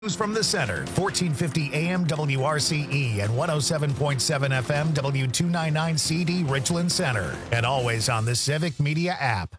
News from the center, 1450 AM WRCE and 107.7 FM W299 CD Richland Center. And always on the Civic Media app.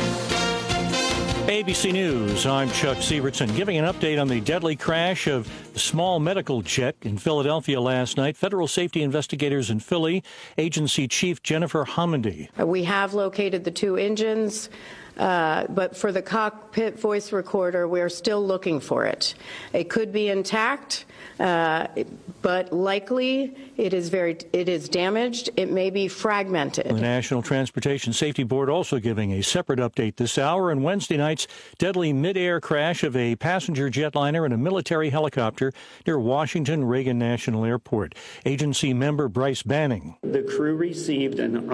ABC News, I'm Chuck Sievertson, giving an update on the deadly crash of the small medical jet in Philadelphia last night. Federal safety investigators in Philly, Agency Chief Jennifer Homendy. We have located the two engines. But for the cockpit voice recorder, we're still looking for it. It could be intact, but likely it is damaged. It may be fragmented. The National Transportation Safety Board also giving a separate update this hour on Wednesday night's deadly mid-air crash of a passenger jetliner and a military helicopter near Washington Reagan National Airport. Agency member Bryce Banning. The crew received an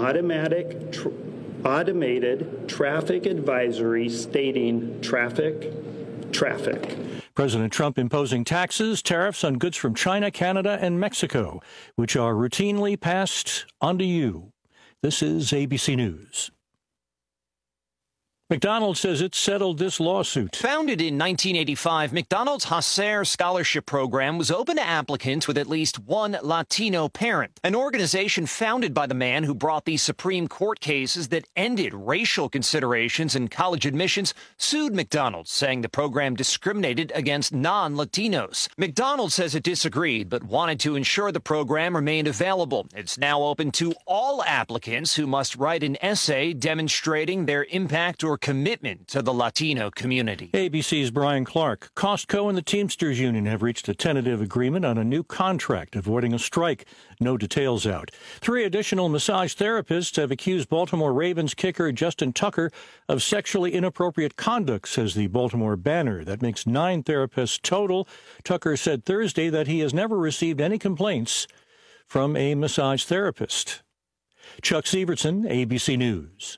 automated traffic advisory stating traffic. President Trump imposing taxes, tariffs on goods from China, Canada, and Mexico, which are routinely passed onto you. This is ABC News. McDonald's says it settled this lawsuit. Founded in 1985, McDonald's Hacer Scholarship Program was open to applicants with at least one Latino parent, an organization founded by the man who brought the Supreme Court cases that ended racial considerations in college admissions, sued McDonald's, saying the program discriminated against non-Latinos. McDonald's says it disagreed, but wanted to ensure the program remained available. It's now open to all applicants who must write an essay demonstrating their impact or commitment to the Latino community. ABC's Brian Clark. Costco and the Teamsters Union have reached a tentative agreement on a new contract, avoiding a strike. No details out. 3 additional massage therapists have accused Baltimore Ravens kicker Justin Tucker of sexually inappropriate conduct, says the Baltimore Banner. That makes 9 therapists total. Tucker said Thursday that he has never received any complaints from a massage therapist. Chuck Sievertson, ABC News.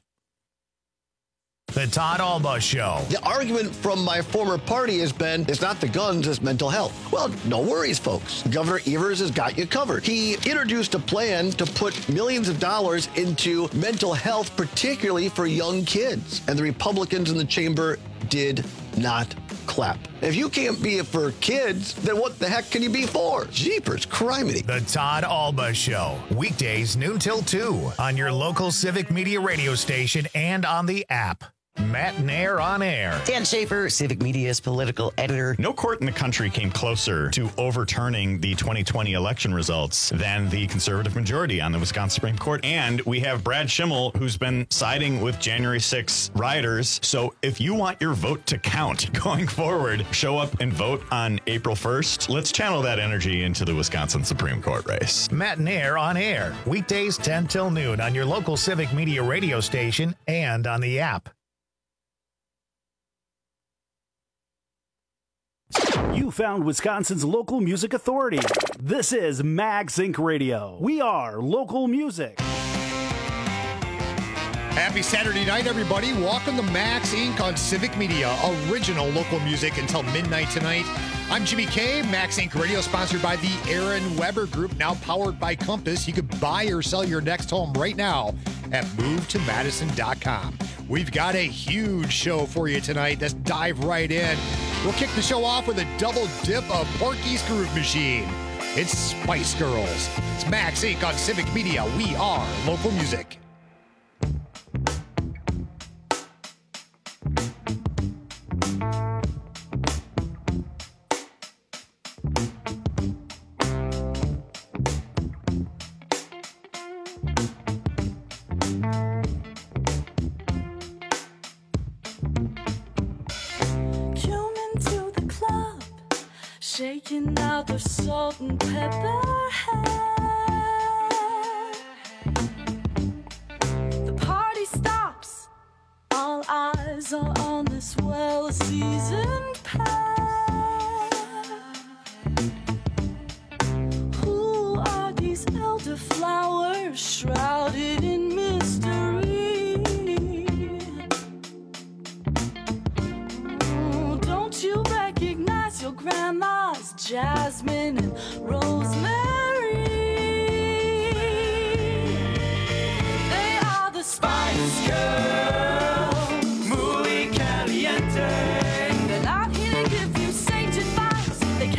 The Todd Alba Show. The argument from my former party has been, it's not the guns, it's mental health. Well, no worries, folks. Governor Evers has got you covered. He introduced a plan to put millions of dollars into mental health, particularly for young kids. And the Republicans in the chamber did not clap. If you can't be for kids, then what the heck can you be for? Jeepers, criminy. The Todd Alba Show. Weekdays noon till 2 on your local Civic Media radio station and on the app. Matt Nair on air. Dan Schaefer, Civic Media's political editor. No court in the country came closer to overturning the 2020 election results than the conservative majority on the Wisconsin Supreme Court. And we have Brad Schimmel, who's been siding with January 6 rioters. So if you want your vote to count going forward, show up and vote on April 1st. Let's channel that energy into the Wisconsin Supreme Court race. Matt Nair on air. Weekdays 10 till noon on your local Civic Media radio station and on the app. You found Wisconsin's local music authority. This is Max Inc. Radio. We are local music. Happy Saturday night, everybody. Welcome to Max Inc. on Civic Media. Original local music until midnight tonight. I'm Jimmy K. Max Inc. Radio, sponsored by the Aaron Weber Group, now powered by Compass. You could buy or sell your next home right now at movetomadison.com. We've got a huge show for you tonight. Let's dive right in. We'll kick the show off with a double dip of Porky's Groove Machine. It's Spice Girls. It's Max Inc. on Civic Media. We are local music. Shaking out the salt and pepper hair. The party stops. All eyes are on this well-seasoned pair. Who are these elderflowers shrouded in mystery? Don't you recognize your grandma's jasmine and rosemary? They are the Spice Girls, muy caliente. They're not here to give you sage advice. They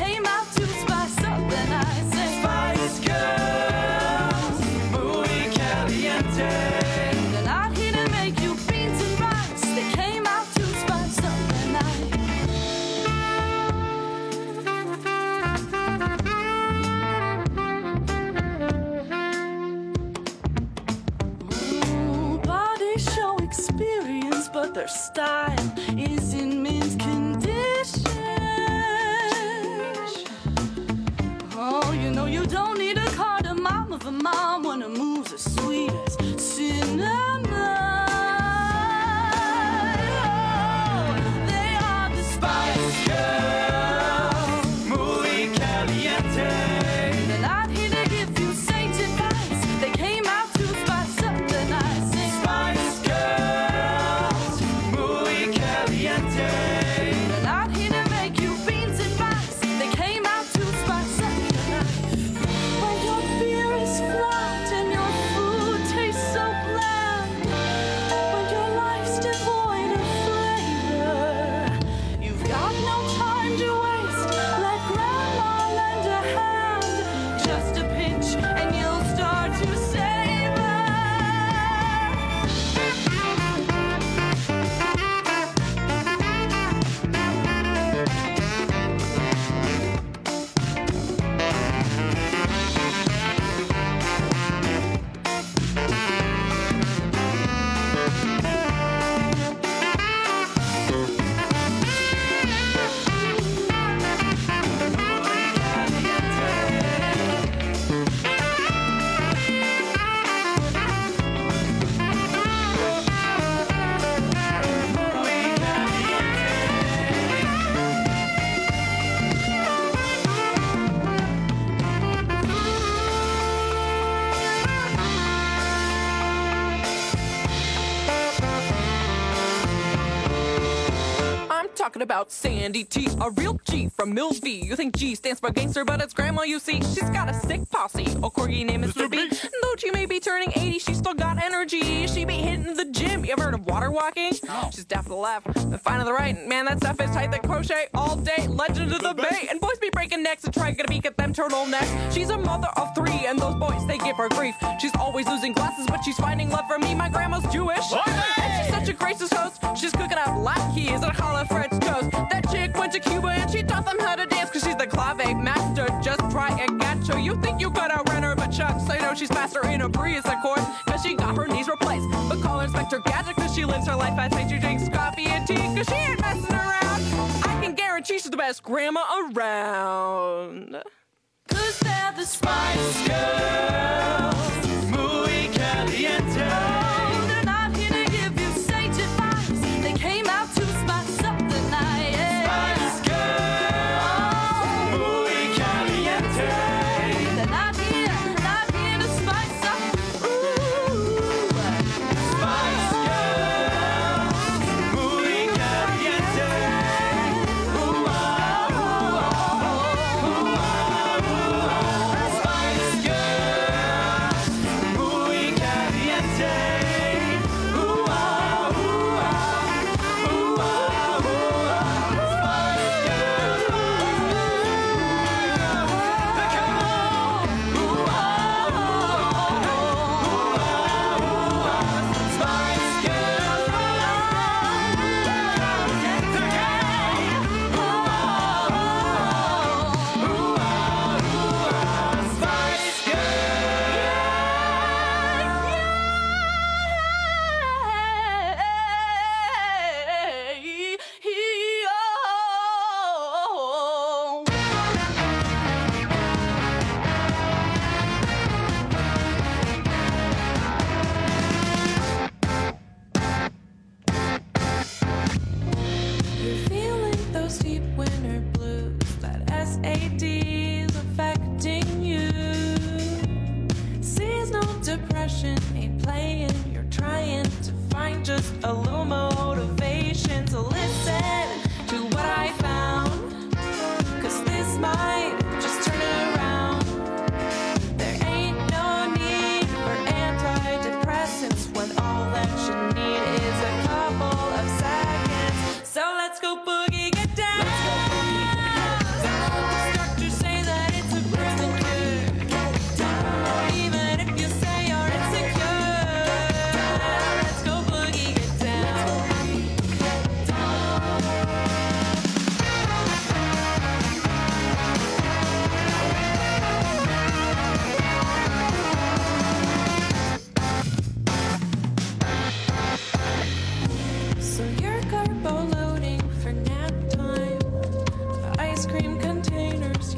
their style is in mint condition. Oh, you know you don't need a cardamom of a mom when a move's as sweet as cinnamon. Oh, they are the Spice Girls, muy caliente. They're not here to give you saint advice. They came out to spice up the night. Sing Spice Girls, muy caliente. They're not here to make you beans and rice. They came out to spice up the night. When your beer is flat and your food tastes so bland, when your life's devoid of flavor, you've got no time to waste. Let grandma lend a hand, just a pinch and you'll start to savor. I'm talking about Sandy T, a real G from Mills V. You think G stands for gangster, but it's grandma, you see. She's got a sick posse. A corgi named Mr. B. Though she may be turning 80, she still got energy. She be hitting the gym. You ever heard of water walking? No. She's deaf to the left and fine to the right. Man, that stuff is tight. That crochet all day. Legend of the Bay. And boys be breaking necks and trying to beat at them turtlenecks. She's a mother of 3, and those boys, they give her grief. She's always losing glasses, but she's finding love from me. My grandma's Jewish. And she's such a gracious host. She's cooking out latkes and challah French toast. That chick went to Cuba and she taught them how to dance, cause she's the clave master. Just try and catch her. You think you could outrun her, but Chuck say no, she's faster in a breeze, of course, cause she got her knees replaced. But call her Inspector Gadget, cause she lives her life fast paced. She drinks coffee and tea, cause she ain't messing around. I can guarantee she's the best grandma around. Cause they're the Spice Girls, muy caliente. Oh, they're not here to give you saint advice. They came out to spice up the night. Yeah. Spice Girls, muy caliente. They're not here to spice up. Ooh. Spice Girls, muy caliente. Ooh, ah, ooh, ah, ooh, ah, ooh, ah. Spice Girls, muy caliente. Ooh, ah, ooh, ah, ooh, ah, ooh, ah. You're feeling those deep winter blues, that SAD's affecting you. Seasonal depression ain't playing, you're trying to find just a little motivation to listen to what I found, cause this might just turn it around. There ain't no need for antidepressants when all that you need is a couple of seconds. So let's go boogie get down. Doctors say that it's a prison cure. Even if you say you're insecure, let's go boogie get down.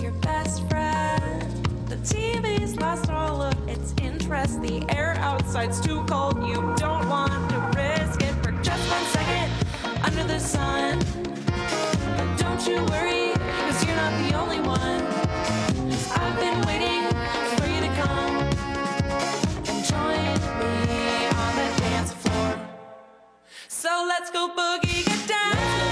your best friend. The TV's lost all of its interest. The air outside's too cold. You don't want to risk it for just 1 second under the sun. But don't you worry, 'cause you're not the only one. 'Cause I've been waiting for you to come and join me on the dance floor. So let's go boogie, get down.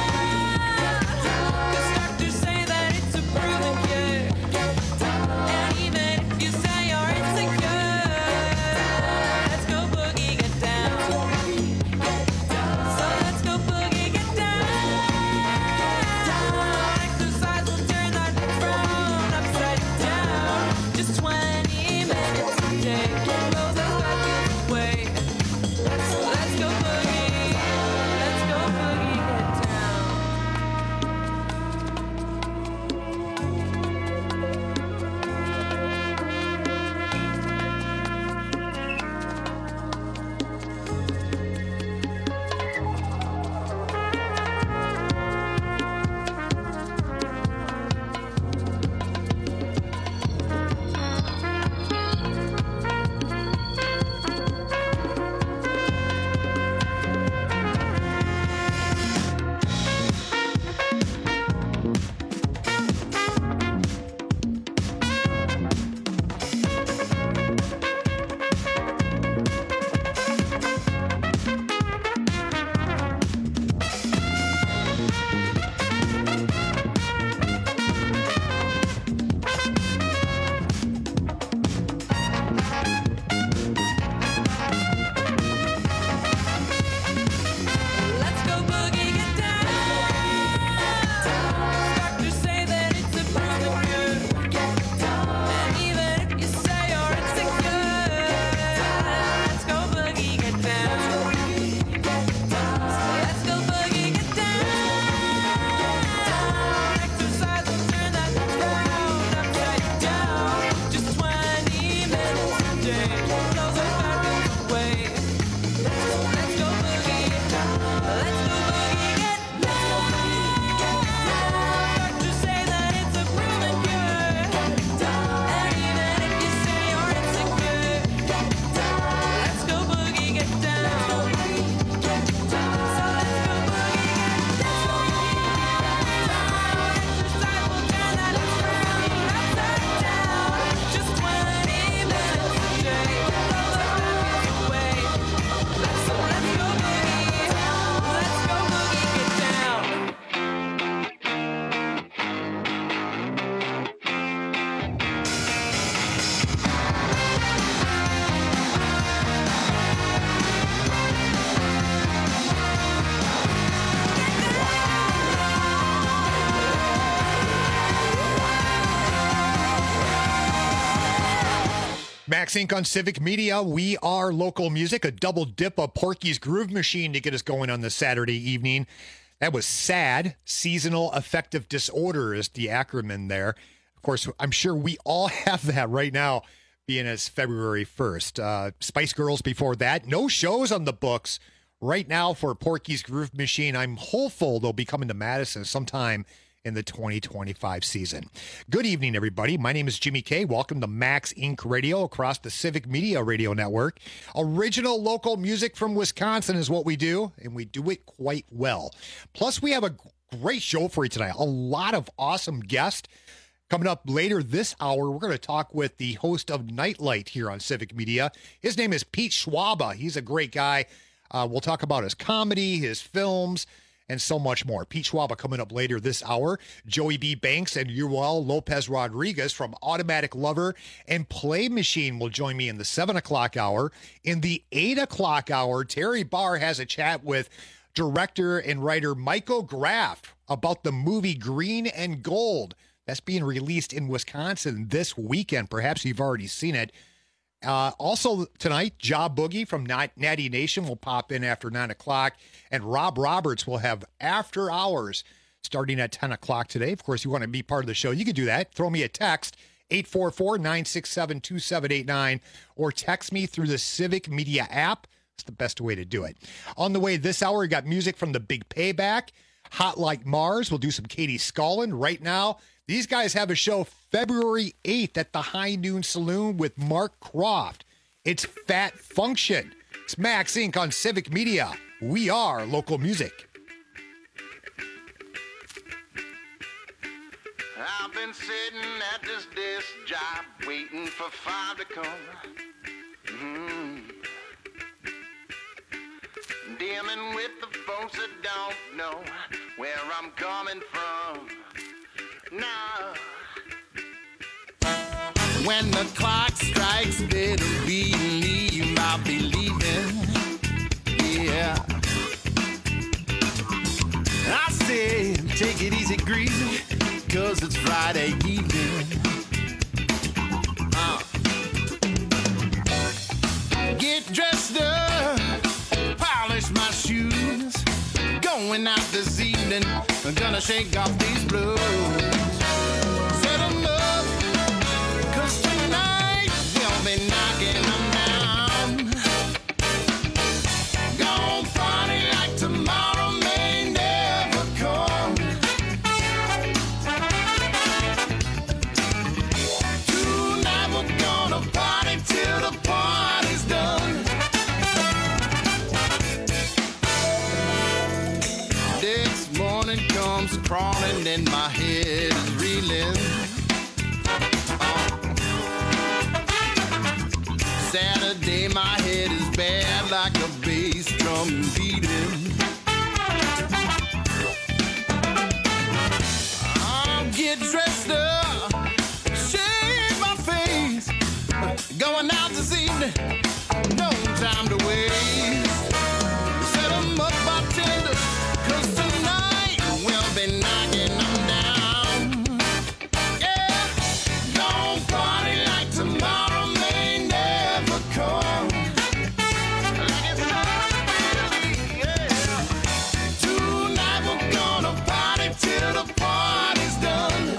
'Cause doctors say that it's a proven cure. And even if you say you're insecure, let's go boogie, get down. So let's go boogie, get down. Exercise will turn that frown upside down. Just 20 minutes a day. Blow those bad feelings away. So let's go boogie. Let's go boogie, get down. Let's go boogie, get down. Doctors say that it's a proven cure. And even if you say you're insecure, let's go boogie, get down. Let's go boogie, get down. Exercise will turn that frown upside down. Just 20 minutes a day. Blow those bad feelings away. Let's go boogie, let's go boogie, get down. Doctors say that it's a proven cure. And even if you say you're insecure, let's go boogie, get down. So let's go boogie, get down. Exercise will turn that frown upside down. Just 20 minutes a day. Blow those bad feelings away. So let's go boogie, get down. Max Inc. on Civic Media. We are local music, a double dip of Porky's Groove Machine to get us going on this Saturday evening. That was SAD, Seasonal Affective Disorder is the acronym there. Of course, I'm sure we all have that right now, being as February 1st. Spice Girls before that. No shows on the books right now for Porky's Groove Machine. I'm hopeful they'll be coming to Madison sometime in the 2025 season. Good evening, everybody. My name is Jimmy K. Welcome to Max Inc. Radio across the Civic Media Radio Network. Original local music from Wisconsin is what we do, and we do it quite well. Plus, we have a great show for you tonight. A lot of awesome guests. Coming up later this hour, we're going to talk with the host of Nightlight here on Civic Media. His name is Pete Schwaba. He's a great guy. We'll talk about his comedy, his films, and so much more. Pete Schwaba coming up later this hour. Joey B. Banks and Yuval Lopez Rodriguez from Automatic Lover and Play Machine will join me in the 7 o'clock hour. In the 8 o'clock hour, Terry Barr has a chat with director and writer Michael Graff about the movie Green and Gold. That's being released in Wisconsin this weekend. Perhaps you've already seen it. Also tonight, Job Boogie from Natty Nation will pop in after 9 o'clock, and Rob Roberts will have After Hours starting at 10 o'clock today. Of course, you want to be part of the show, you can do that. Throw me a text, 844-967-2789, or text me through the Civic Media app. It's the best way to do it. On the way this hour, we got music from The Big Payback, Hot Like Mars. We'll do some Katie Scullin. Right now, These guys have a show February 8th at the High Noon Saloon with Mark Croft. It's Fat Function. It's Max Inc. on Civic Media. We are local music. I've been sitting at this desk job waiting for 5 to come. Dealing with the folks that don't know where I'm coming from. Nah. When the clock strikes, better believe I'll be leaving. Yeah. I say, take it easy, greasy, 'cause it's Friday evening. Get dressed up, polish my shoes. Going out this evening, I'm gonna shake off these blues. Set 'em up, 'cause tonight we'll be knocking them down. Gonna party like tomorrow may never come. Tonight we're gonna party till the party's done. Next morning comes crawling and my head is reeling. Saturday my head is bad like a bass drum beating. I'll get dressed up, shave my face, going out this evening, no time to waste. Set 'em up, bartender, 'cause tonight we'll be knocking them down. Yeah, don't party like tomorrow may never come. Like it's Friday, yeah. Tonight we're gonna party till the party's done.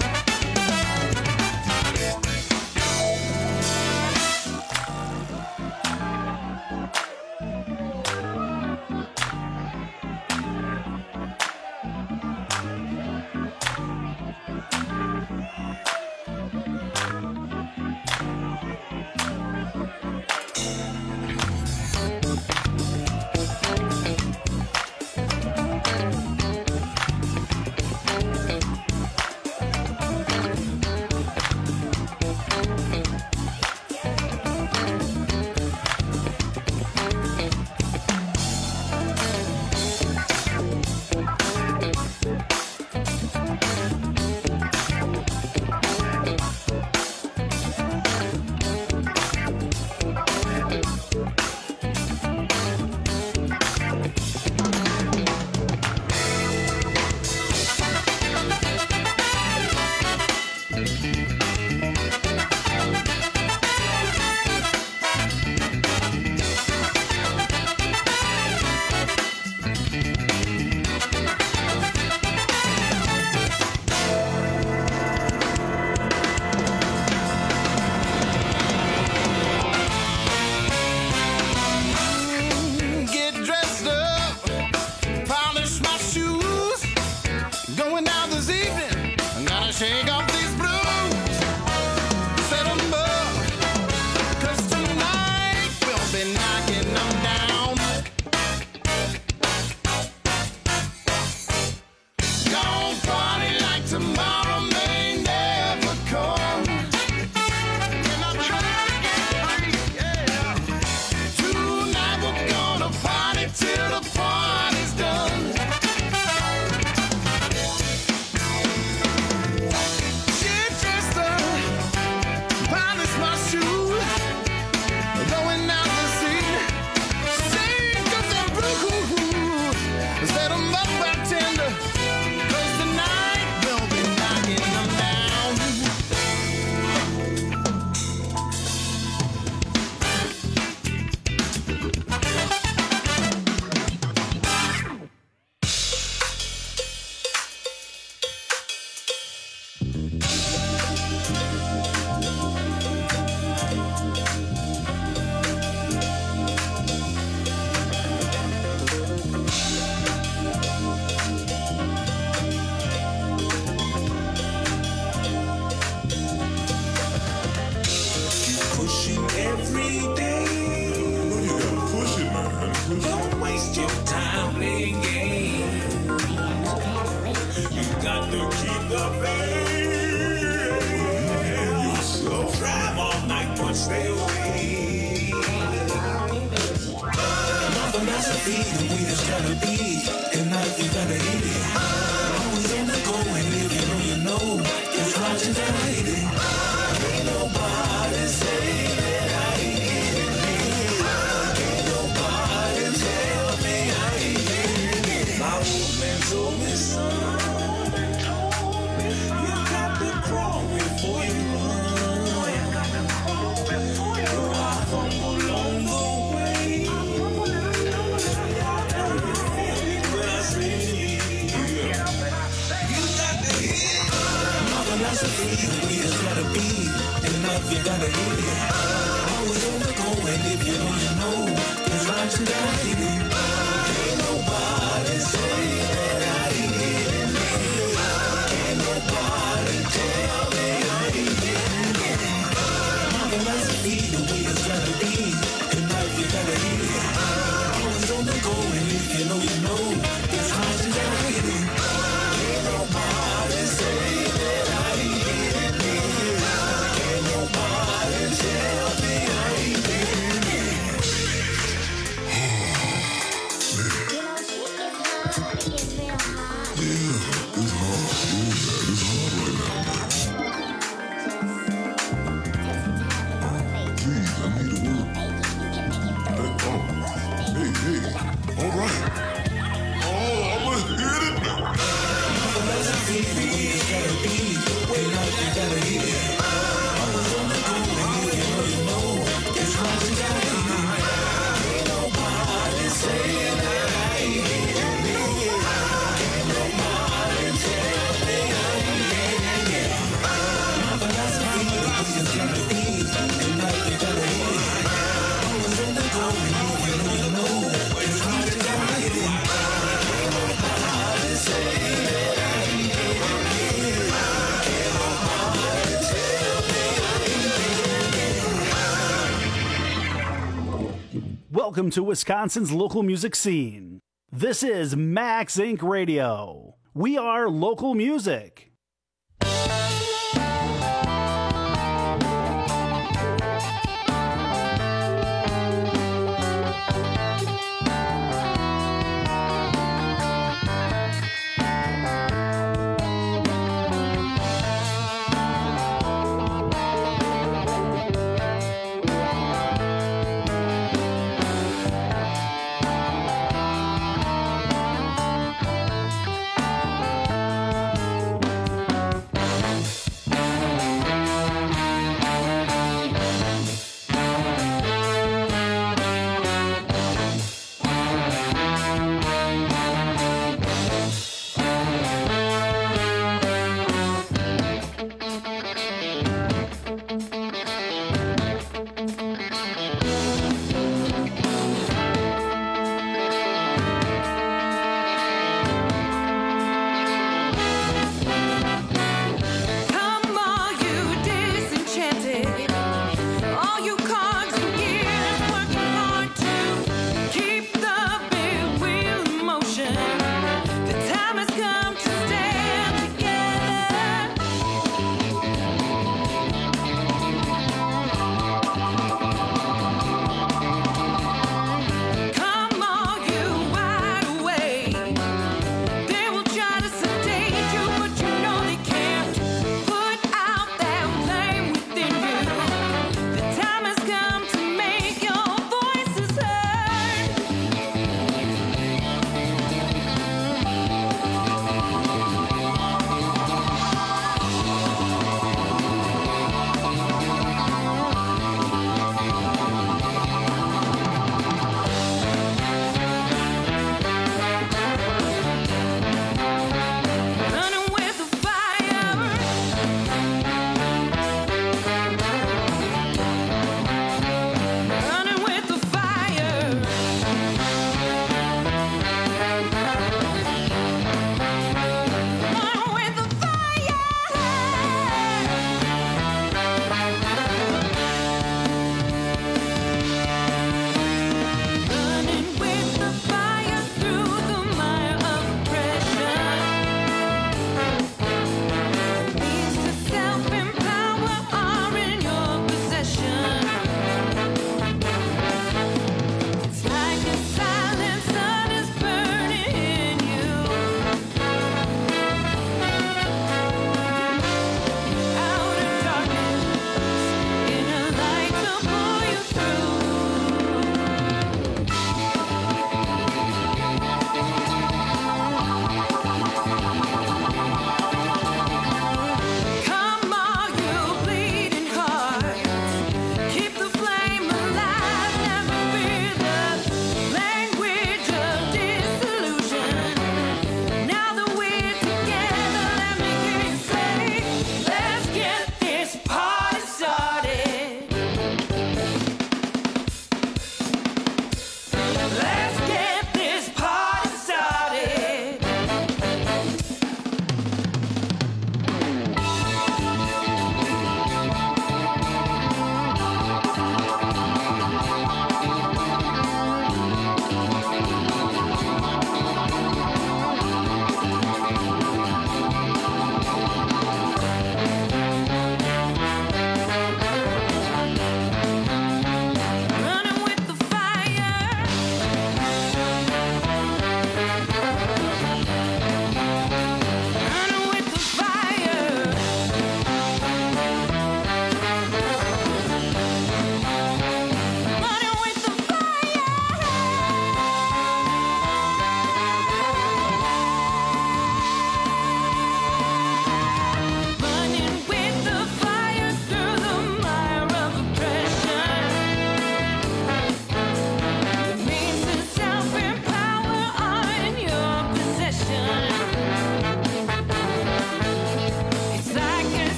Get dressed up, polish my shoes, going out this evening, I'm gonna shake off these blues. stay away. My philosophy, the way it's gotta be, and now you gotta hit it. Always on the go, and if you know, it's hard to hide it. Ain't nobody say that I ain't getting it. Ain't nobody tell me I ain't getting it. My old man told me, son, you got to crawl before you run. So I fumble along the way. When I say, you got to hit. My philosophy, the way it's gotta be, and now you gotta hit it. Always on the go, and if you know, it's right to die in it. Ain't nobody say that I ain't getting it. Ain't nobody tell me I ain't getting it. My philosophy, the way it's gotta be, and now you gotta hit it. Always on the go, and if you know, it's hard to die in it. Ain't nobody say that I ain't getting it. Ain't nobody tell me I ain't getting it. Welcome to Wisconsin's local music scene. This is Max Inc. Radio. We are local music.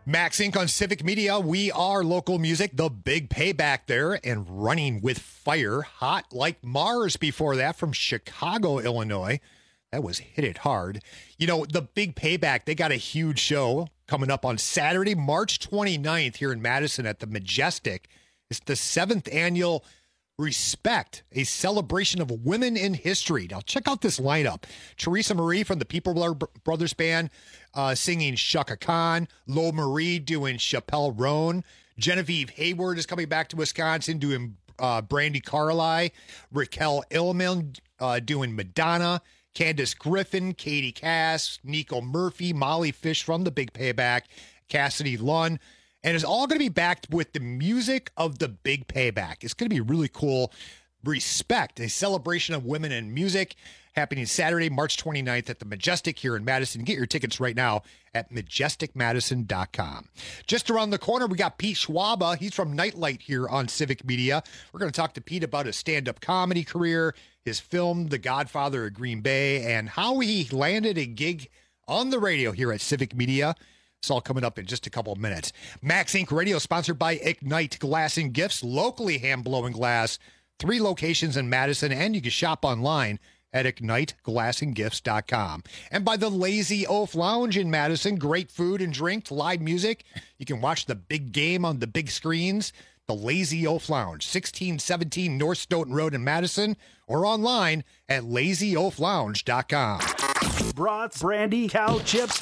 Max Inc. on Civic Media. We are local music. The big payback there and Running with Fire. Hot Like Mars before that from Chicago, Illinois. That was Hit It Hard. You know, the big payback, they got a huge show coming up on Saturday, March 29th here in Madison at the Majestic. It's the 7th annual Respect, a celebration of women in history. Now, check out this lineup. Teresa Marie from the People Brothers Band singing Shaka Khan. Lo Marie doing Chappelle Roan. Genevieve Hayward is coming back to Wisconsin doing Brandy Carly. Raquel Illman doing Madonna. Candace Griffin, Katie Cass, Nico Murphy, Molly Fish from The Big Payback, Cassidy Lunn. And it's all going to be backed with the music of The Big Payback. It's going to be really cool. Respect, a celebration of women in music, happening Saturday, March 29th at the Majestic here in Madison. Get your tickets right now at majesticmadison.com. Just around the corner, we got Pete Schwaba. He's from Nightlight here on Civic Media. We're going to talk to Pete about his stand-up comedy career, his film, The Godfather of Green Bay, and how he landed a gig on the radio here at Civic Media. It's all coming up in just a couple of minutes. Max Inc. Radio, sponsored by Ignite Glass and Gifts, locally hand-blowing glass. 3 locations in Madison, and you can shop online at IgniteGlassandGifts.com. And by the Lazy Oaf Lounge in Madison, great food and drink, live music. You can watch the big game on the big screens. The Lazy Oaf Lounge, 1617 North Stoughton Road in Madison, or online at LazyOafLounge.com. Brats, brandy, cow chips,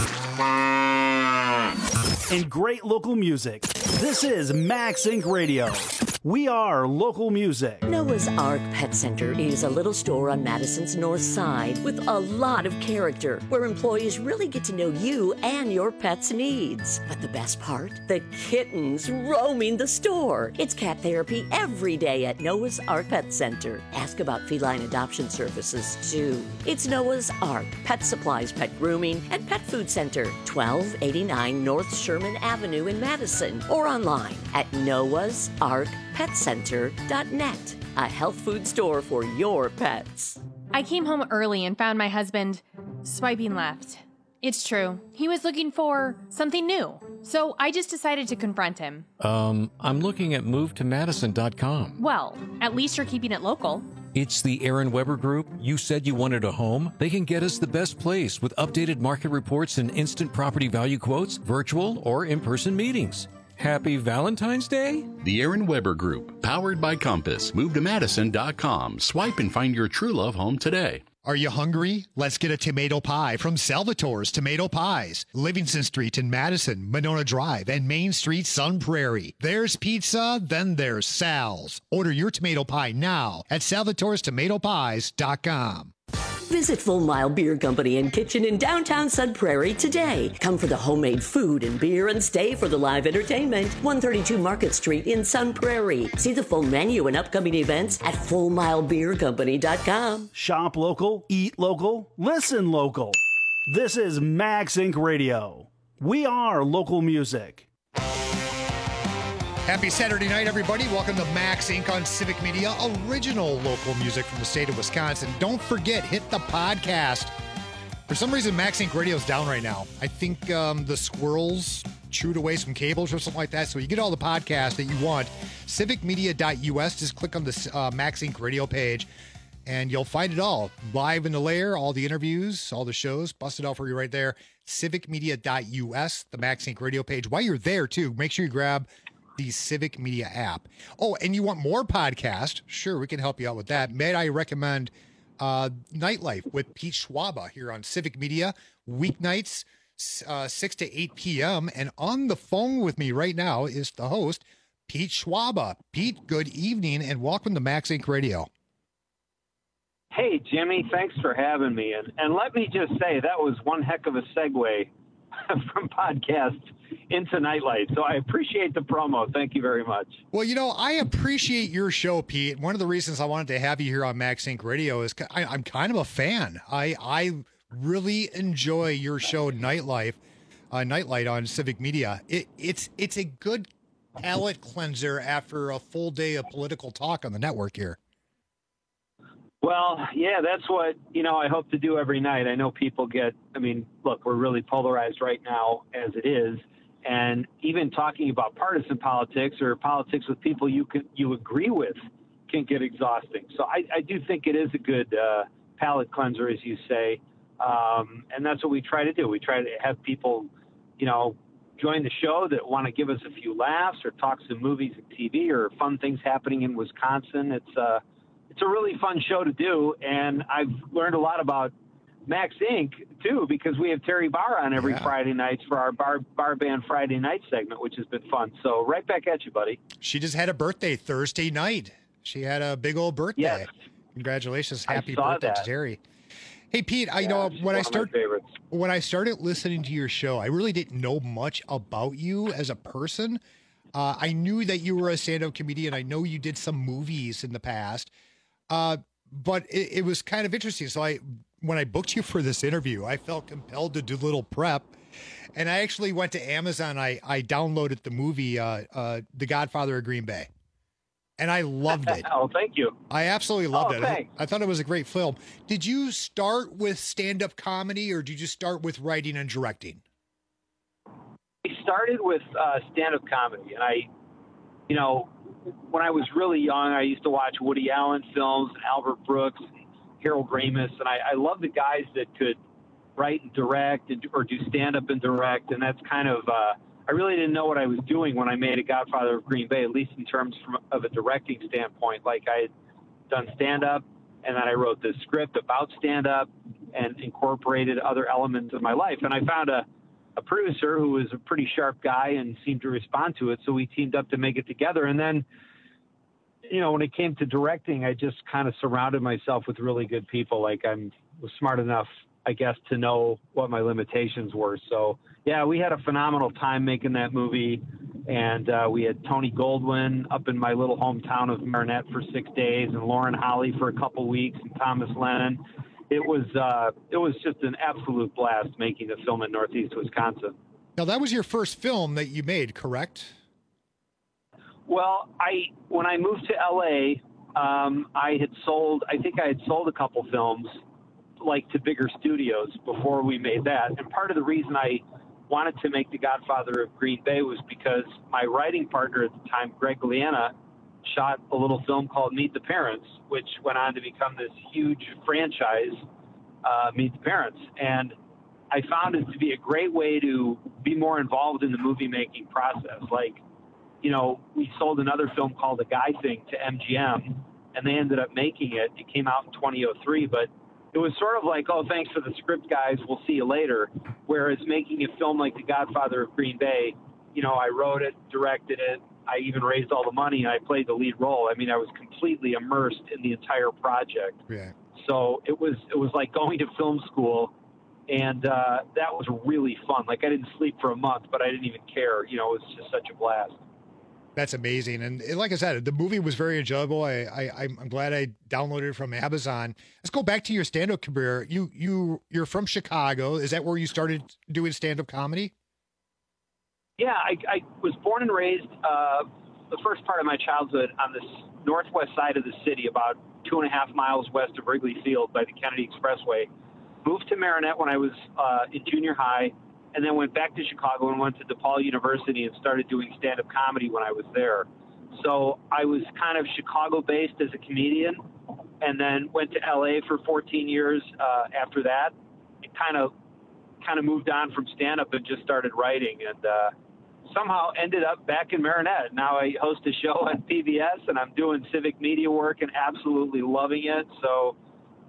and great local music. This is Max Inc. Radio. We are local music. Noah's Ark Pet Center is a little store on Madison's north side with a lot of character, where employees really get to know you and your pet's needs. But the best part? The kittens roaming the store. It's cat therapy every day at Noah's Ark Pet Center. Ask about feline adoption services, too. It's Noah's Ark Pet Supplies, Pet Grooming, and Pet Food Center, 1289 North Sherman Avenue in Madison, or online at noahsarkpetcenter.net, a health food store for your pets. I came home early and found my husband swiping left. It's true. He was looking for something new. So I just decided to confront him. I'm looking at movetomadison.com. Well, at least you're keeping it local. It's the Aaron Weber Group. You said you wanted a home. They can get us the best place with updated market reports and instant property value quotes, virtual or in-person meetings. Happy Valentine's Day? The Aaron Weber Group, powered by Compass. MoveToMadison.com. Swipe and find your true love home today. Are you hungry? Let's get a tomato pie from Salvatore's Tomato Pies. Livingston Street in Madison, Monona Drive, and Main Street, Sun Prairie. There's pizza, then there's Sal's. Order your tomato pie now at Salvatore'sTomatoPies.com. Visit Full Mile Beer Company and Kitchen in downtown Sun Prairie today. Come for the homemade food and beer and stay for the live entertainment. 132 Market Street in Sun Prairie. See the full menu and upcoming events at FullMileBeerCompany.com. Shop local, eat local, listen local. This is Max Inc. Radio. We are local music. Happy Saturday night, everybody. Welcome to Max Inc. on Civic Media, original local music from the state of Wisconsin. Don't forget, hit the podcast. For some reason, Max Inc. Radio is down right now. I think the squirrels chewed away some cables or something like that. So you get all the podcasts that you want. Civicmedia.us. Just click on the Max Inc. Radio page, and you'll find it all. Live in the layer, all the interviews, all the shows. Bust it out for you right there. Civicmedia.us, the Max Inc. Radio page. While you're there, too, make sure you grab the Civic Media app. Oh, and you want more podcasts? Sure, we can help you out with that. May I recommend Nightlife with Pete Schwaba here on Civic Media, weeknights, 6 to 8 p.m. And on the phone with me right now is the host, Pete Schwaba. Pete, good evening and welcome to Max Inc. Radio. Hey, Jimmy, thanks for having me. And let me just say, that was one heck of a segue from podcast into Nightlight. So I appreciate the promo. Thank you very much. Well, you know, I appreciate your show, Pete. One of the reasons I wanted to have you here on Max Inc. Radio is I'm kind of a fan. I really enjoy your show, Nightlight on Civic Media. It's a good palate cleanser after a full day of political talk on the network here. Well, yeah, that's what, I hope to do every night. I know people look, we're really polarized right now as it is. And even talking about partisan politics or politics with people you agree with can get exhausting. So I do think it is a good palate cleanser, as you say. And that's what we try to do. We try to have people, join the show that want to give us a few laughs or talk some movies and TV or fun things happening in Wisconsin. It's a really fun show to do. And I've learned a lot about Max Inc. too, because we have Terry Barr on every Friday nights for our bar band Friday night segment, which has been fun. So right back at you, buddy. She just had a birthday Thursday night. She had a big old birthday. Yes. Congratulations. Happy birthday to Terry. Hey, Pete, when I started listening to your show, I really didn't know much about you as a person. I knew that you were a stand-up comedian. I know you did some movies in the past, but it was kind of interesting. So when I booked you for this interview, I felt compelled to do a little prep, and I actually went to Amazon. I downloaded the movie The Godfather of Green Bay. And I loved it. Oh, thank you. I absolutely loved it. Thanks. I thought it was a great film. Did you start with stand-up comedy, or did you start with writing and directing? I started with stand-up comedy. And when I was really young, I used to watch Woody Allen films and Albert Brooks and Harold Ramis. And I love the guys that could write and direct or do stand-up and direct. And that's kind of... I really didn't know what I was doing when I made A Godfather of Green Bay, at least in terms of a directing standpoint. Like, I had done stand-up, and then I wrote this script about stand-up and incorporated other elements of my life. And I found a producer who was a pretty sharp guy and seemed to respond to it, so we teamed up to make it together. And then, when it came to directing, I just kind of surrounded myself with really good people. Like, I was smart enough, I guess, to know what my limitations were. So, yeah, we had a phenomenal time making that movie, and we had Tony Goldwyn up in my little hometown of Marinette for 6 days, and Lauren Holly for a couple weeks, and Thomas Lennon. It was just an absolute blast making a film in Northeast Wisconsin. Now, that was your first film that you made, correct? Well, when I moved to LA, I think I had sold a couple films, like, to bigger studios before we made that. And part of the reason I wanted to make The Godfather of Green Bay was because my writing partner at the time, Greg Liana, shot a little film called Meet the Parents, which went on to become this huge franchise, Meet the Parents. And I found it to be a great way to be more involved in the movie making process. Like, we sold another film called The Guy Thing to MGM, and they ended up making it. It came out in 2003, but it was sort of like, oh, thanks for the script, guys. We'll see you later. Whereas making a film like The Godfather of Green Bay, I wrote it, directed it. I even raised all the money, and I played the lead role. I mean, I was completely immersed in the entire project. Yeah. So it was like going to film school, and that was really fun. Like, I didn't sleep for a month, but I didn't even care. It was just such a blast. That's amazing. And like I said, the movie was very enjoyable. I'm glad I downloaded it from Amazon. Let's go back to your stand-up career. You're from Chicago. Is that where you started doing stand-up comedy? Yeah, I was born and raised the first part of my childhood on this northwest side of the city, about 2.5 miles west of Wrigley Field by the Kennedy Expressway. Moved to Marinette when I was in junior high, and then went back to Chicago and went to DePaul University and started doing stand-up comedy when I was there. So I was kind of Chicago-based as a comedian, and then went to LA for 14 years after that. It kind of moved on from stand-up and just started writing, and somehow ended up back in Marinette. Now I host a show on PBS, and I'm doing civic media work and absolutely loving it. So,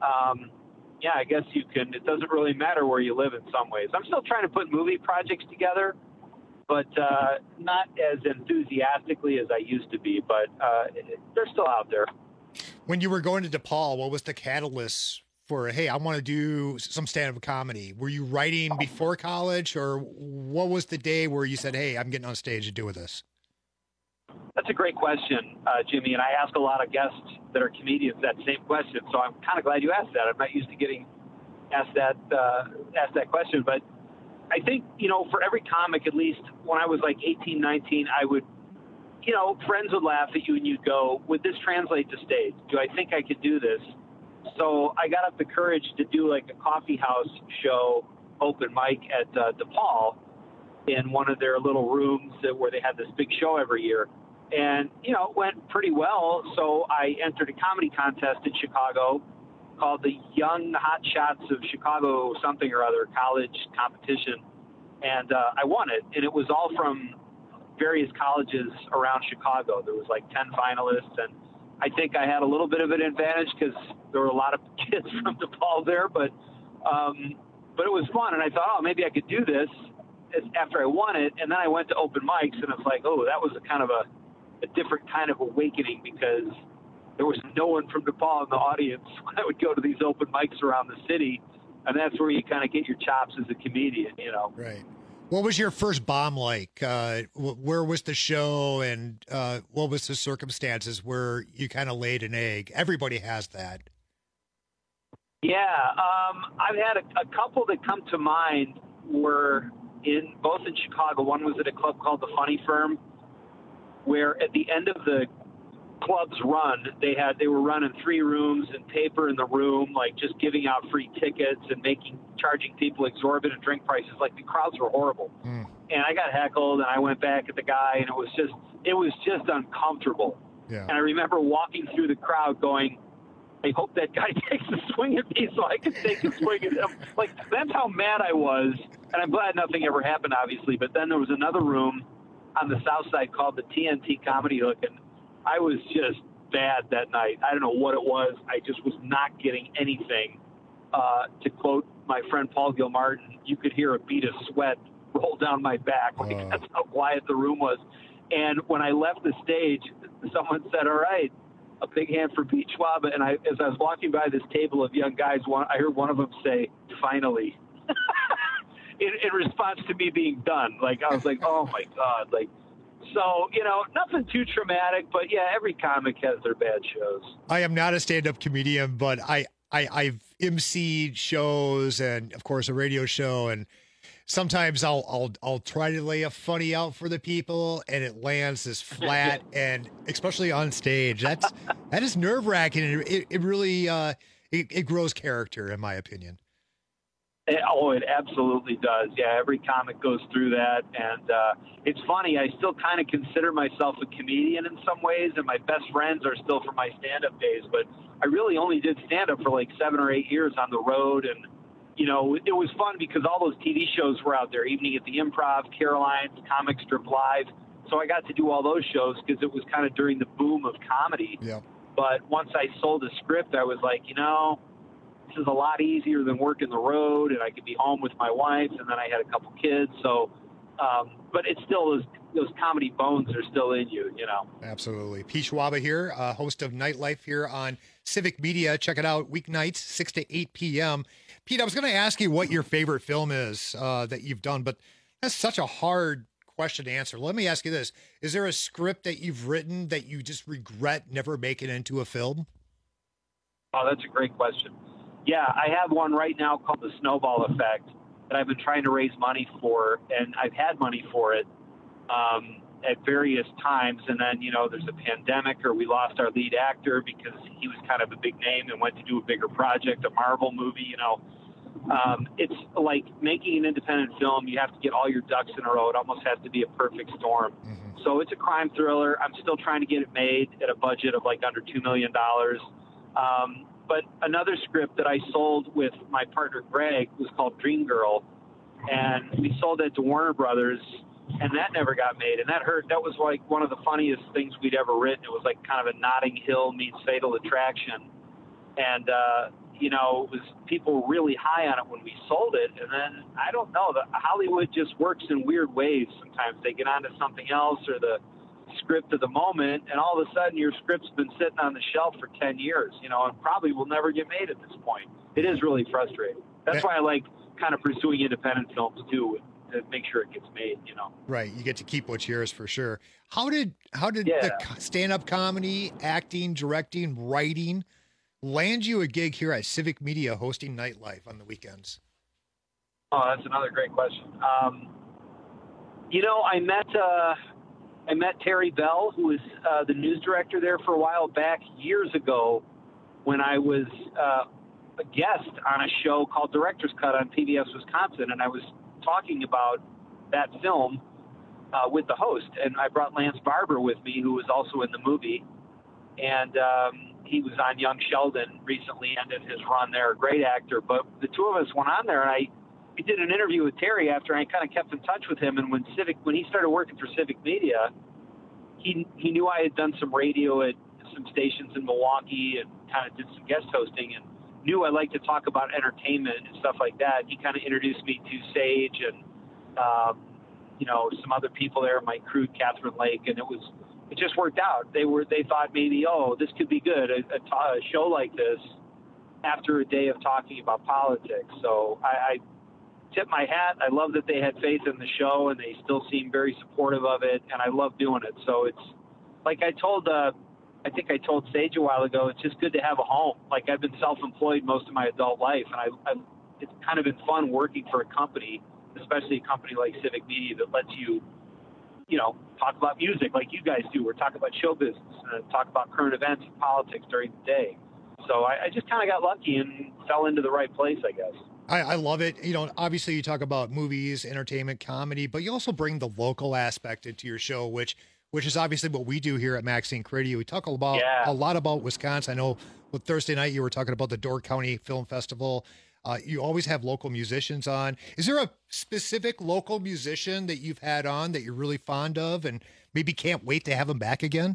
yeah, I guess it doesn't really matter where you live in some ways. I'm still trying to put movie projects together, but not as enthusiastically as I used to be, but they're still out there. When you were going to DePaul, what was the catalyst for, hey, I want to do some stand-up comedy? Were you writing before college, or what was the day where you said, hey, I'm getting on stage to do this? That's a great question, Jimmy, and I ask a lot of guests that are comedians that same question, so I'm kind of glad you asked that. I'm not used to getting asked that question, but I think, for every comic, at least when I was like 18, 19, I would, friends would laugh at you and you'd go, would this translate to stage? Do I think I could do this? So I got up the courage to do like a coffee house show open mic at DePaul. in one of their little rooms where they had this big show every year. And, you know, it went pretty well. So I entered a comedy contest in Chicago called the Young Hot Shots of Chicago something or other college competition. And I won it. And it was all from various colleges around Chicago. There was like 10 finalists. And I think I had a little bit of an advantage because there were a lot of kids from DePaul there. But it was fun. And I thought, oh, maybe I could do this after I won it. And then I went to open mics, and it's like, oh, that was a kind of a different kind of awakening, because there was no one from DePaul in the audience when I would go to these open mics around the city. And that's where you kind of get your chops as a comedian, you know. Right. What was your first bomb like? Where was the show, and what was the circumstances where you kind of laid an egg? Everybody has that. Yeah. I've had a couple that come to mind were both in Chicago. One was at a club called the Funny Firm, where at the end of the club's run, they were running 3 rooms and paper in the room, like just giving out free tickets and charging people exorbitant drink prices. Like, the crowds were horrible. And I got heckled, and I went back at the guy, and it was just uncomfortable. Yeah. And I remember walking through the crowd going, I hope that guy takes a swing at me so I can take a swing at him. Like, that's how mad I was. And I'm glad nothing ever happened, obviously. But then there was another room on the south side called the TNT Comedy Hook, and I was just bad that night. I don't know what it was. I just was not getting anything. To quote my friend Paul Gilmartin, you could hear a bead of sweat roll down my back. Like, that's how quiet the room was. And when I left the stage, someone said, all right, a big hand for Pete Schwab. And as I was walking by this table of young guys, I heard one of them say, finally. In response to me being done. Like, I was like, oh my God. Like, so, you know, nothing too traumatic, but yeah, every comic has their bad shows. I am not a stand-up comedian, but I've emceed shows and, of course, a radio show, and sometimes I'll try to lay a funny out for the people, and it lands as flat, and especially on stage, that is nerve-wracking, and it really it grows character, in my opinion. It absolutely does. Yeah, every comic goes through that. And it's funny, I still kind of consider myself a comedian in some ways, and my best friends are still from my stand-up days. But I really only did stand-up for like 7 or 8 years on the road. And, you know, it was fun because all those TV shows were out there, Evening at the Improv, Caroline's, Comic Strip Live. So I got to do all those shows because it was kind of during the boom of comedy. Yeah. But once I sold a script, I was like, you know, this is a lot easier than working the road, and I could be home with my wife, and then I had a couple kids. So, but it's still those comedy bones are still in you, you know. Absolutely. Pete Schwab here, host of Nightlife here on Civic Media. Check it out weeknights, 6 to 8 p.m. Pete, I was going to ask you what your favorite film is that you've done, but that's such a hard question to answer. Let me ask you this. Is there a script that you've written that you just regret never making into a film? Oh, that's a great question. Yeah, I have one right now called The Snowball Effect that I've been trying to raise money for, and I've had money for it at various times. And then, you know, there's a pandemic, or we lost our lead actor because he was kind of a big name and went to do a bigger project, a Marvel movie, you know. It's like making an independent film. You have to get all your ducks in a row. It almost has to be a perfect storm. Mm-hmm. So it's a crime thriller. I'm still trying to get it made at a budget of like under $2 million. But another script that I sold with my partner Greg was called Dream Girl, and we sold that to Warner Brothers, and that never got made. And that hurt. That was like one of the funniest things we'd ever written. It was like kind of a Notting Hill meets Fatal Attraction. And, you know, people were really high on it when we sold it. And then, I don't know, Hollywood just works in weird ways. Sometimes they get onto something else or the script of the moment, and all of a sudden your script's been sitting on the shelf for 10 years, you know, and probably will never get made at this point. It is really frustrating. That's why I like kind of pursuing independent films too, to make sure it gets made, you know. Right. You get to keep what's yours for sure. How did the stand-up comedy, acting, directing, writing land you a gig here at Civic Media hosting Nightlife on the weekends? Oh, that's another great question. You know, I met Terry Bell, who was the news director there for a while back years ago when I was a guest on a show called Director's Cut on PBS Wisconsin, and I was talking about that film with the host. And I brought Lance Barber with me, who was also in the movie. And he was on Young Sheldon recently, ended his run there, a great actor. But the two of us went on there, and we did an interview with Terry after I kind of kept in touch with him. And when he started working for Civic Media, he knew I had done some radio at some stations in Milwaukee and kind of did some guest hosting, and knew I liked to talk about entertainment and stuff like that. He kind of introduced me to Sage and, some other people there, Mike Crude, Catherine Lake, and it just worked out. They thought maybe, this could be good, a show like this after a day of talking about politics. So I tip my hat. I love that they had faith in the show, and they still seem very supportive of it, and I love doing it. So it's like I think I told Sage a while ago, it's just good to have a home. Like, I've been self-employed most of my adult life, and it's kind of been fun working for a company, especially a company like Civic Media that lets you, talk about music like you guys do, or talk about show business, and talk about current events and politics during the day. So I just kind of got lucky and fell into the right place, I guess. I love it. Obviously you talk about movies, entertainment, comedy, but you also bring the local aspect into your show, which is obviously what we do here at Max Inc. Radio. We talk a lot about Wisconsin. I know with Thursday night you were talking about the Door County Film Festival. You always have local musicians on. Is there a specific local musician that you've had on that you're really fond of and maybe can't wait to have them back again?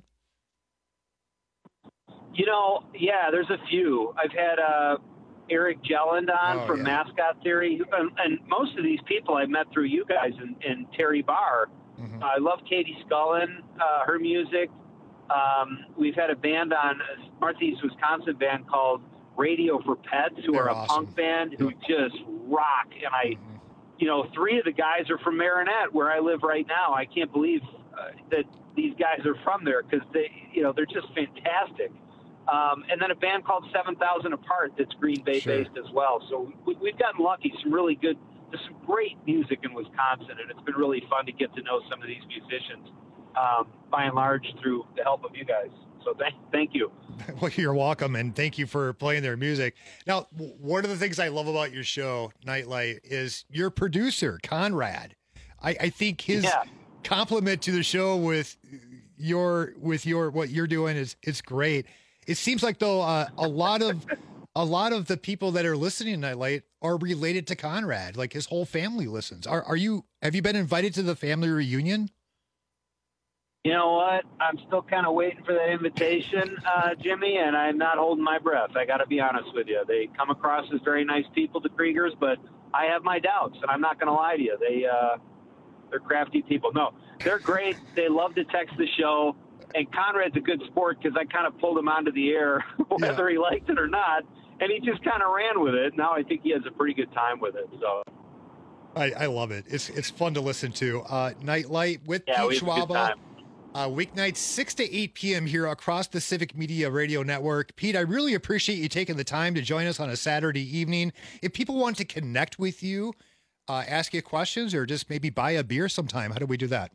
Yeah, there's a few. I've had Eric Jelland on from Mascot Theory, and most of these people I met through you guys and Terry Barr. Mm-hmm. I love Katie Scullin, her music. We've had a band on, a Northeast Wisconsin band called Radio for Pets, who are a punk band who just rock. And three of the guys are from Marinette, where I live right now. I can't believe that these guys are from there, because they're just fantastic. And then a band called 7,000 Apart that's Green Bay based as well. So we've gotten lucky. There's some great music in Wisconsin, and it's been really fun to get to know some of these musicians, by and large, through the help of you guys. So thank you. Well, you're welcome, and thank you for playing their music. Now, one of the things I love about your show, Nightlight, is your producer, Conrad. I think his compliment to the show with your what you're doing is great. It seems like, though, a lot of the people that are listening to Nightlight are related to Conrad. Like, his whole family listens. Have you been invited to the family reunion? You know what? I'm still kind of waiting for that invitation, Jimmy, and I'm not holding my breath. I got to be honest with you. They come across as very nice people, the Kriegers, but I have my doubts, and I'm not going to lie to you. They're crafty people. No, they're great. They love to text the show, and Conrad's a good sport because I kind of pulled him onto the air, whether he liked it or not, and he just kind of ran with it. Now I think he has a pretty good time with it. So I love it. It's fun to listen to. Nightlight with Pete Schwaba. Weeknights 6 to 8 p.m. here across the Civic Media Radio Network. Pete, I really appreciate you taking the time to join us on a Saturday evening. If people want to connect with you, ask you questions, or just maybe buy a beer sometime, how do we do that?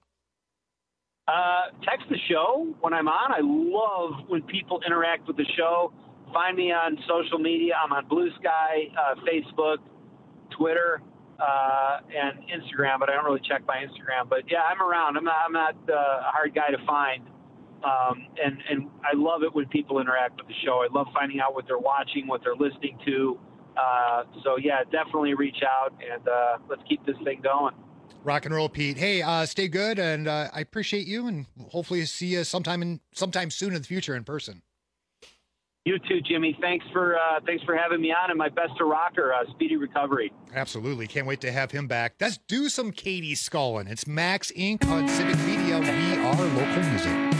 Text the show when I'm on. I love when people interact with the show. Find me on social media. I'm on Blue Sky, Facebook, Twitter, and Instagram, but I don't really check my Instagram. But yeah, I'm around. I'm not a hard guy to find. And I love it when people interact with the show. I love finding out what they're watching, what they're listening to. So yeah, definitely reach out, and let's keep this thing going. Rock and roll, Pete. Hey, stay good, and I appreciate you, and hopefully see you sometime soon in the future in person. You too, Jimmy. Thanks for having me on, and my best to Rocker. Speedy recovery. Absolutely. Can't wait to have him back. Let's do some Katie Scullin. It's Max Inc. on Civic Media. We are local music.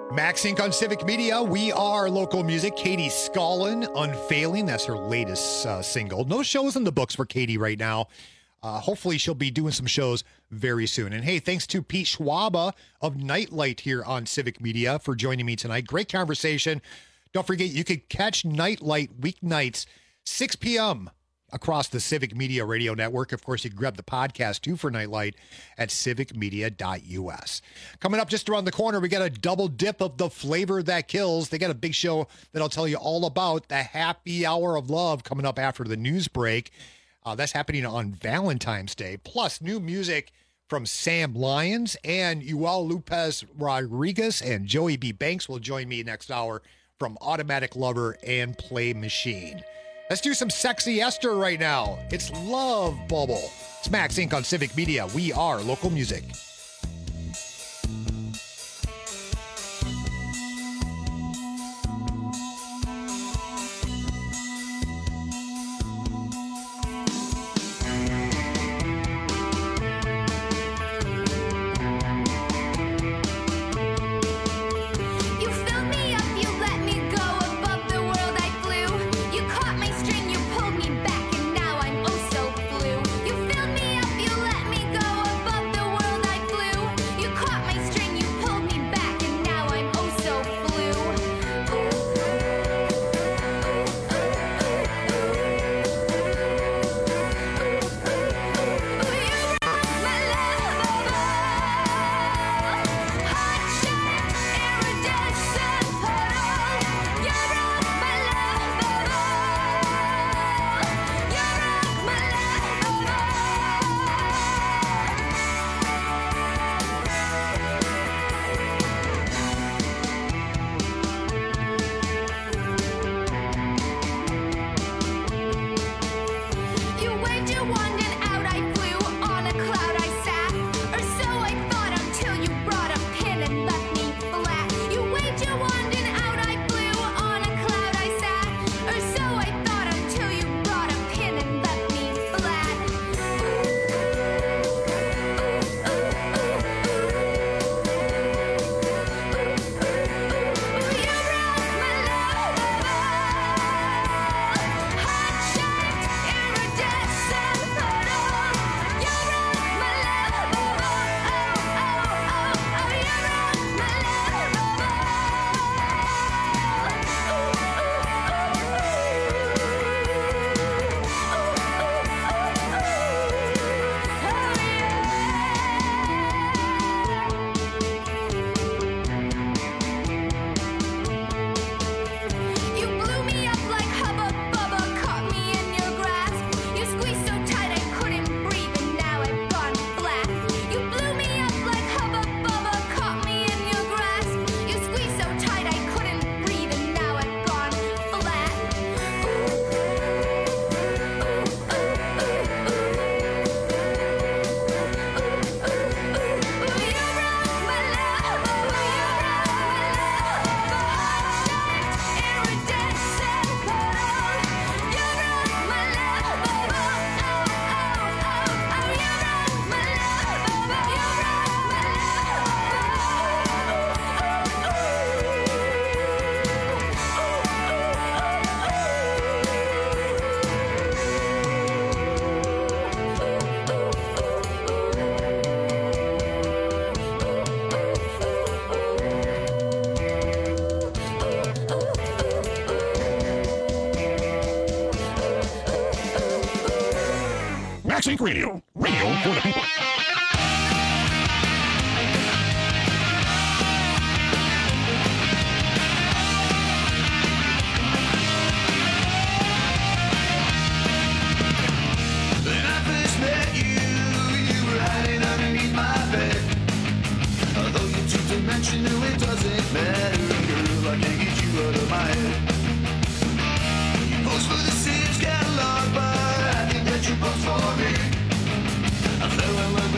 Max Inc. on Civic Media. We are local music. Katie Scullin, Unfailing. That's her latest single. No shows in the books for Katie right now. Hopefully she'll be doing some shows very soon. And hey, thanks to Pete Schwaba of Nightlight here on Civic Media for joining me tonight. Great conversation. Don't forget, you can catch Nightlight weeknights, 6 p.m. across the Civic Media radio network. Of course, you can grab the podcast too for Nightlight at civicmedia.us. Coming up just around the corner, we got a double dip of the flavor that kills. They got a big show that I'll tell you all about. The Happy Hour of Love coming up after the news break. That's happening on Valentine's Day. Plus, new music from Sam Lyons and Joel Lopez Rodriguez, and Joey B. Banks will join me next hour from Automatic Lover and Play Machine. Let's do some Sexy Esther right now. It's Love Bubble. It's Max Inc. on Civic Media. We are local music. Max Inc. Radio. Radio for the people. When I first met you, you were hiding underneath my bed. Although you're two-dimensional, it doesn't matter, girl. I can't get you out of my head. You post for the Sims catalog, but I think that you post for me. I fell in love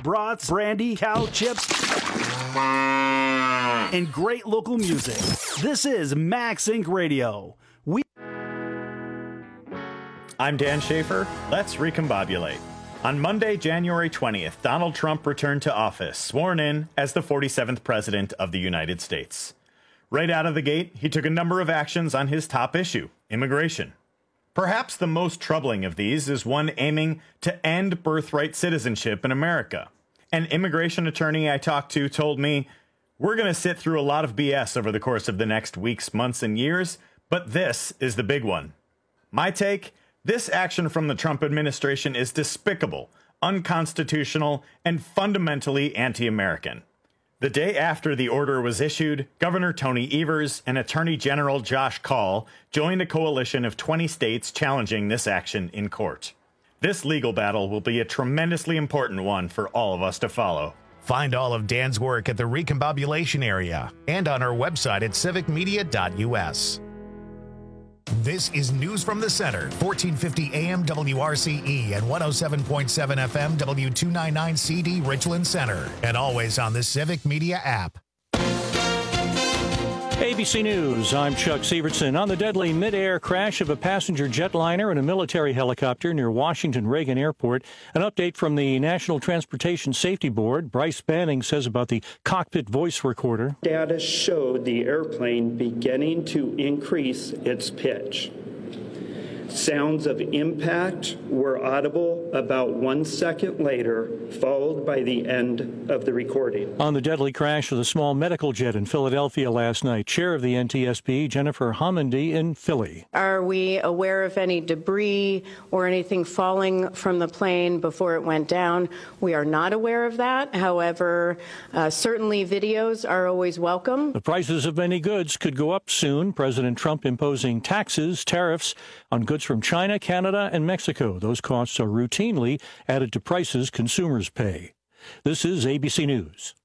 brats, brandy, cow chips, and great local music. This is Max Inc. Radio. I'm Dan Schaefer. Let's recombobulate. On Monday, January 20th, Donald Trump returned to office, sworn in as the 47th President of the United States. Right out of the gate, he took a number of actions on his top issue, immigration. Perhaps the most troubling of these is one aiming to end birthright citizenship in America. An immigration attorney I talked to told me, "We're going to sit through a lot of BS over the course of the next weeks, months, and years, but this is the big one." My take? This action from the Trump administration is despicable, unconstitutional, and fundamentally anti-American. The day after the order was issued, Governor Tony Evers and Attorney General Josh Kaul joined a coalition of 20 states challenging this action in court. This legal battle will be a tremendously important one for all of us to follow. Find all of Dan's work at the Recombobulation Area and on our website at civicmedia.us. This is News from the Center, 1450 AM WRCE and 107.7 FM W299 CD Richland Center, and always on the Civic Media app. ABC News, I'm Chuck Sievertson. On the deadly mid-air crash of a passenger jetliner and a military helicopter near Washington Reagan Airport, an update from the National Transportation Safety Board. Bryce Banning says about the cockpit voice recorder. Data showed the airplane beginning to increase its pitch. Sounds of impact were audible about 1 second later, followed by the end of the recording. On the deadly crash of the small medical jet in Philadelphia last night, Chair of the NTSB, Jennifer Homendy in Philly. Are we aware of any debris or anything falling from the plane before it went down? We are not aware of that. However, certainly videos are always welcome. The prices of many goods could go up soon. President Trump imposing tariffs on goods from China, Canada, and Mexico. Those costs are routinely added to prices consumers pay. This is ABC News.